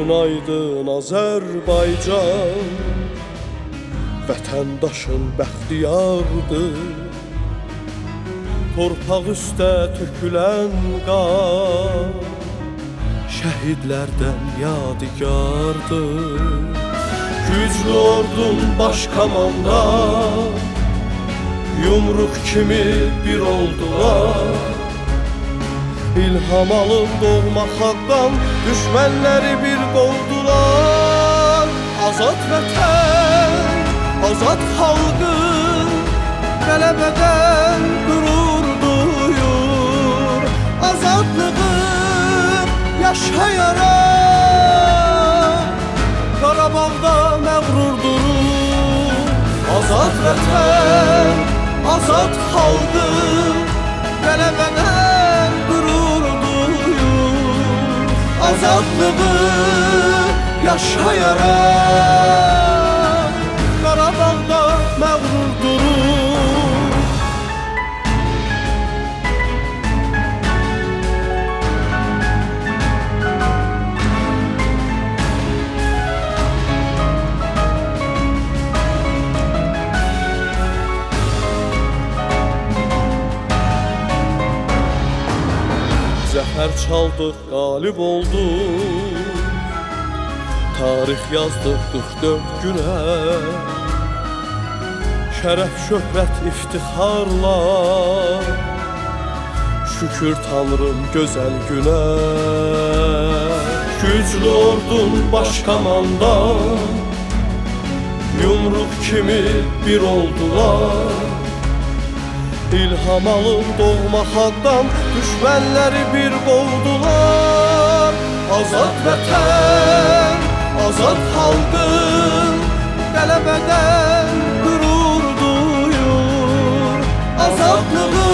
Gözün aydın Azərbaycan, vətəndaşın bəxtiyardır. Torpaq üstə tökülən qan şəhidlərdən yadigardır. Güclü ordun baş komandan yumruq kimi bir oldular. İlham alıb doğma xalqdan düşmənləri bir qovdular. Azad vətən, azad xalqın qələbədən qürur duyur. Azadlığı yaşayaraq Qarabağda məğrur durur. Azad vətən, azad xalqın qələbədən qürur duyur. Azadlığı yaşayaraq Qarabağda məğrur durur. Zəfər çaldıq, qalib olduq. Tarix yazdıq 44 günə. Şərəf, şöhrət, iftixarla şükür Tanrım gözəl günə. Güclü ordun baş komandan yumruq kimi bir oldular. İlham alıb doğma xalqdan düşmənləri bir qovdular. Azad vətən, azad xalqın qələbədən qürur duyur. Azadlığı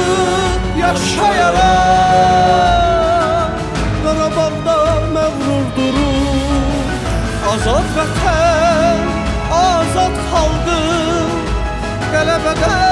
yaşayaraq Qarabağda məğrur durur. Azad vətən, azad xalqın qələbədən